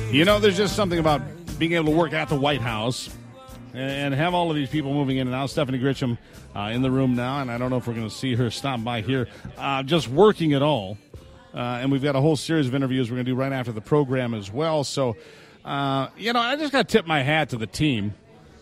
You know, there's just something about being able to work at the White House and have all of these people moving in and out. Stephanie Grisham in the room now, and I don't know if we're going to see her stop by here, just working it all. And we've got a whole series of interviews we're going to do right after the program as well. So, I just got to tip my hat to the team,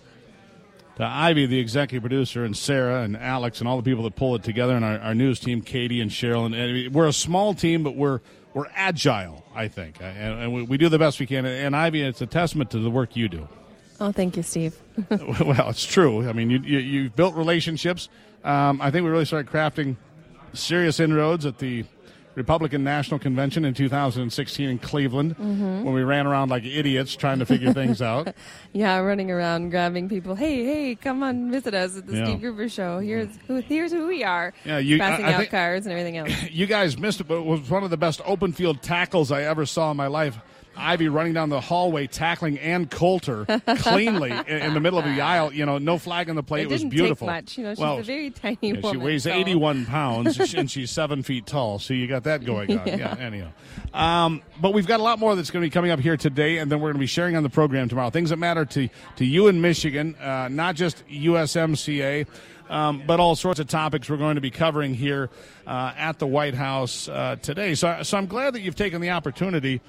to Ivy, the executive producer, and Sarah and Alex and all the people that pull it together, and our news team, Katie and Cheryl. And we're a small team, but we're agile, I think, and we do the best we can. And Ivy, it's a testament to the work you do. Oh, thank you, Steve. Well, it's true. I mean, you've built relationships. I think we really started crafting serious inroads at the Republican National Convention in 2016 in Cleveland, when we ran around like idiots trying to figure things out. Yeah, running around, grabbing people. Hey, come on, visit us at the Steve Gruber Show. Here's who we are. Yeah, passing out cards and everything else. You guys missed it, but it was one of the best open field tackles I ever saw in my life. Ivy running down the hallway, tackling Ann Coulter cleanly in the middle of the aisle. No flag on the play. It was beautiful. It didn't take much. She's a very tiny woman. She weighs 81 pounds, and she's 7 feet tall. So you got that going on. Yeah, anyhow. But we've got a lot more that's going to be coming up here today, and then we're going to be sharing on the program tomorrow. Things that matter to you in Michigan, not just USMCA, but all sorts of topics we're going to be covering here at the White House today. So I'm glad that you've taken the opportunity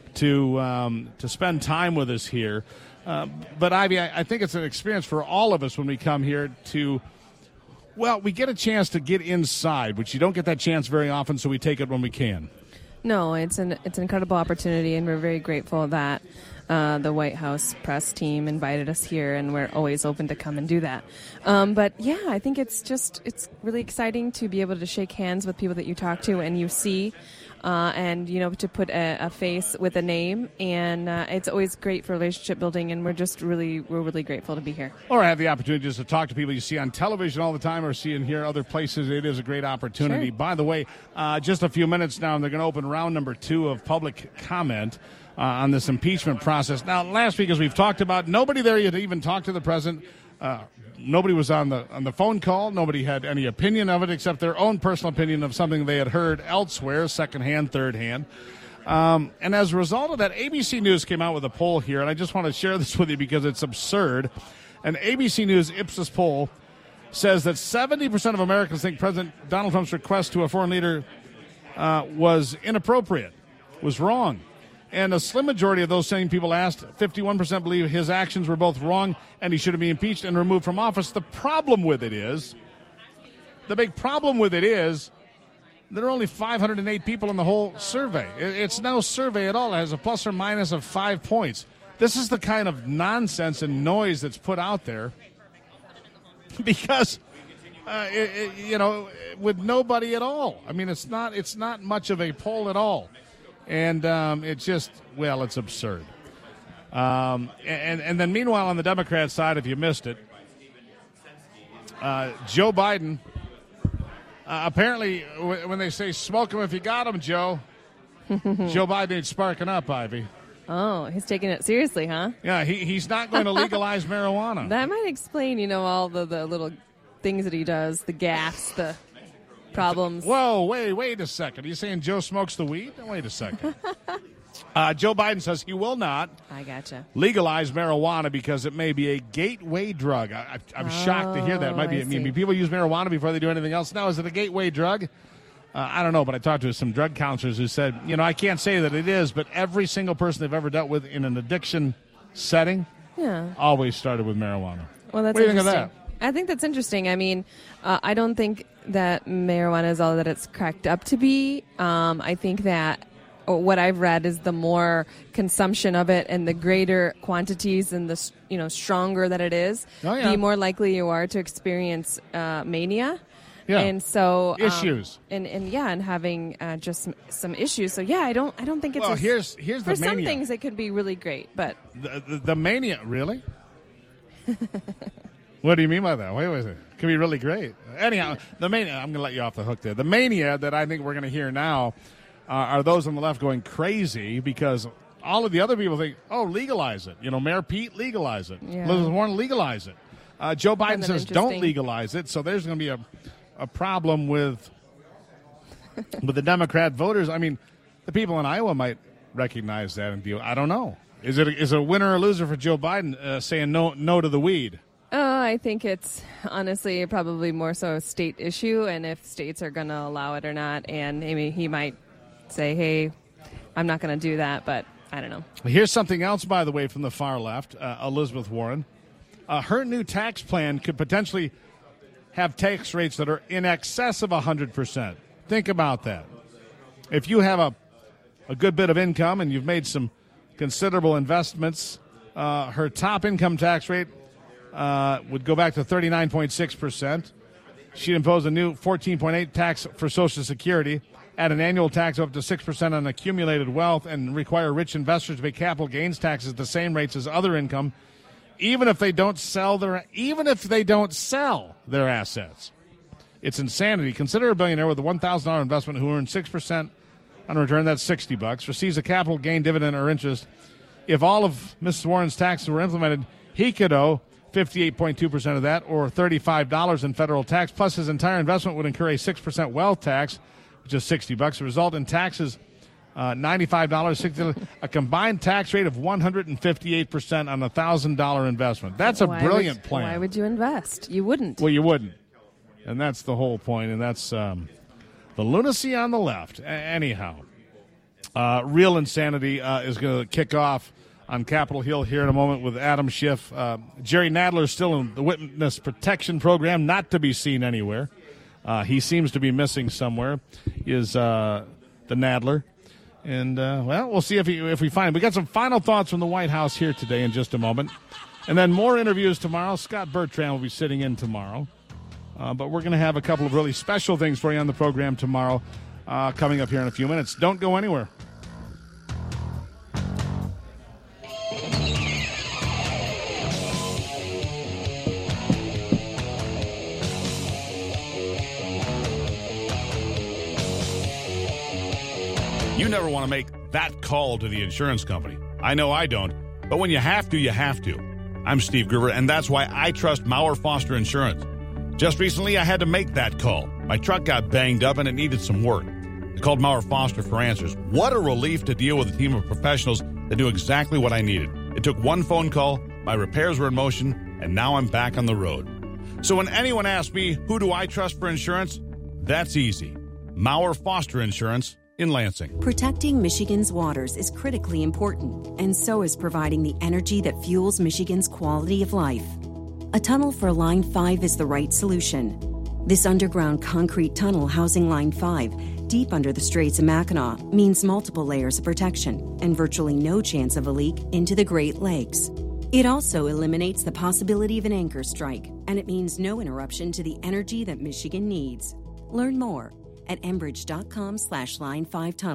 to spend time with us here. But, Ivy, I think it's an experience for all of us when we come here we get a chance to get inside, which you don't get that chance very often, so we take it when we can. No, it's an incredible opportunity, and we're very grateful that the White House press team invited us here, and we're always open to come and do that. But, yeah, I think it's really exciting to be able to shake hands with people that you talk to and you see, and, to put a face with a name. And it's always great for relationship building, and we're really grateful to be here. Or have the opportunity just to talk to people you see on television all the time or see and hear other places. It is a great opportunity. Sure. By the way, just a few minutes now, and they're going to open round number 2 of public comment on this impeachment process. Now, last week, as we've talked about, nobody there yet to even talk to the president. Nobody was on the phone call. Nobody had any opinion of it except their own personal opinion of something they had heard elsewhere, secondhand, thirdhand. And as a result of that, ABC News came out with a poll here, and I just want to share this with you because it's absurd. An ABC News Ipsos poll says that 70% of Americans think President Donald Trump's request to a foreign leader was inappropriate, was wrong. And a slim majority of those same people asked, 51% believe his actions were both wrong and he should be impeached and removed from office. The big problem with it is, there are only 508 people in the whole survey. It's no survey at all. It has a plus or minus of 5 points. This is the kind of nonsense and noise that's put out there because, with nobody at all. I mean, it's not much of a poll at all. And it's absurd. And then meanwhile, on the Democrat side, if you missed it, Joe Biden, apparently when they say smoke him if you got him, Joe, Joe Biden ain't sparking up, Ivy. Oh, he's taking it seriously, huh? Yeah, he's not going to legalize marijuana. That might explain, all the little things that he does, the gaffes, the problems. Whoa, wait a second. Are you saying Joe smokes the weed? Wait a second. Joe Biden says he will not legalize marijuana because it may be a gateway drug. I'm shocked to hear that. It might be. I mean, people use marijuana before they do anything else. Now, is it a gateway drug? I don't know, but I talked to some drug counselors who said, I can't say that it is, but every single person they've ever dealt with in an addiction setting always started with marijuana. Well, that's what do you think of that? I think that's interesting. I mean, I don't think that marijuana is all that it's cracked up to be. I think that what I've read is the more consumption of it and the greater quantities and the stronger that it is, the more likely you are to experience mania. Yeah. And so issues and having just some issues. So I don't think it's here's for the mania. Some things it could be really great, but the mania really. What do you mean by that? Wait a second. It could be really great. Anyhow, the mania. I'm going to let you off the hook there. The mania that I think we're going to hear now are those on the left going crazy because all of the other people think, legalize it. Mayor Pete, legalize it. Yeah. Elizabeth Warren, legalize it. Joe Biden says don't legalize it. So there's going to be a problem with the Democrat voters. I mean, the people in Iowa might recognize that and deal. I don't know. Is it a winner or loser for Joe Biden saying no to the weed? I think it's honestly probably more so a state issue, and if states are going to allow it or not. And maybe he might say, hey, I'm not going to do that, but I don't know. Here's something else, by the way, from the far left, Elizabeth Warren. Her new tax plan could potentially have tax rates that are in excess of 100%. Think about that. If you have a good bit of income and you've made some considerable investments, her top income tax rate would go back to 39.6%. She'd impose a new 14.8% tax for Social Security, add an annual tax of up to 6% on accumulated wealth, and require rich investors to pay capital gains taxes at the same rates as other income, even if they don't sell their assets. It's insanity. Consider a billionaire with a $1,000 investment who earns 6% on return. That's $60. Receives a capital gain dividend or interest. If all of Mrs. Warren's taxes were implemented, he could owe 58.2% of that, or $35 in federal tax. Plus, his entire investment would incur a 6% wealth tax, which is $60. The result in taxes, $95, $60, a combined tax rate of 158% on a $1,000 investment. That's a brilliant plan. Why would you invest? You wouldn't. Well, you wouldn't. And that's the whole point, and that's the lunacy on the left. Anyhow, Real Insanity is going to kick off on Capitol Hill here in a moment with Adam Schiff. Jerry Nadler is still in the Witness Protection Program, not to be seen anywhere. He seems to be missing somewhere, is the Nadler. And, we'll see if we find him. We got some final thoughts from the White House here today in just a moment. And then more interviews tomorrow. Scott Bertrand will be sitting in tomorrow. But we're going to have a couple of really special things for you on the program tomorrow coming up here in a few minutes. Don't go anywhere. You never want to make that call to the insurance company. I know I don't, but when you have to, you have to. I'm Steve Gruber, and that's why I trust Maurer Foster Insurance. Just recently, I had to make that call. My truck got banged up, and it needed some work. I called Maurer Foster for answers. What a relief to deal with a team of professionals that knew exactly what I needed. It took one phone call, my repairs were in motion, and now I'm back on the road. So when anyone asks me, who do I trust for insurance? That's easy. Maurer Foster Insurance in Lansing. Protecting Michigan's waters is critically important, and so is providing the energy that fuels Michigan's quality of life. A tunnel for Line 5 is the right solution. This underground concrete tunnel housing Line 5, deep under the Straits of Mackinac, means multiple layers of protection and virtually no chance of a leak into the Great Lakes. It also eliminates the possibility of an anchor strike, and it means no interruption to the energy that Michigan needs. Learn more at enbridge.com/Line5 tunnel.